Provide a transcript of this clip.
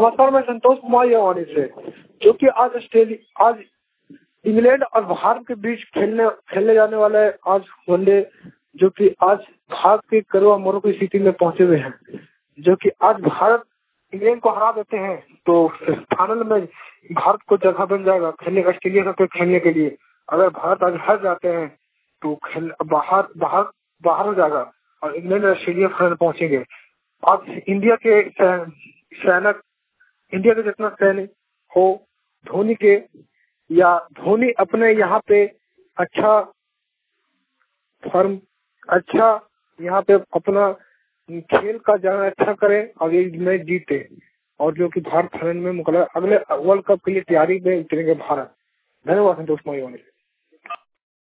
नमस्कार, मैं संतोष कुमार यवानी से, जो कि आज इंग्लैंड और भारत के बीच खेलने जाने वाला है आज वनडे, जो कि आज भारत के करवा मोरो की स्थिति में पहुंचे हुए हैं। जो कि आज भारत इंग्लैंड को हरा देते हैं तो फाइनल में भारत को जगह बन जाएगा खेलने का, ऑस्ट्रेलिया के खेलने के लिए। अगर भारत आज हार जाते हैं तो बाहर हो जाएगा और इंग्लैंड और ऑस्ट्रेलिया फाइनल पहुंचेंगे। आज इंडिया के जितना सैनिक हो धोनी के, या धोनी अपने यहाँ पे अच्छा यहाँ पे अपना खेल का जाना अच्छा करे और ये मैच जीते, और जो कि भारत फाइनल में मुकाबला अगले वर्ल्ड कप के लिए तैयारी में उतरेंगे भारत। धन्यवाद संतोष कुमार।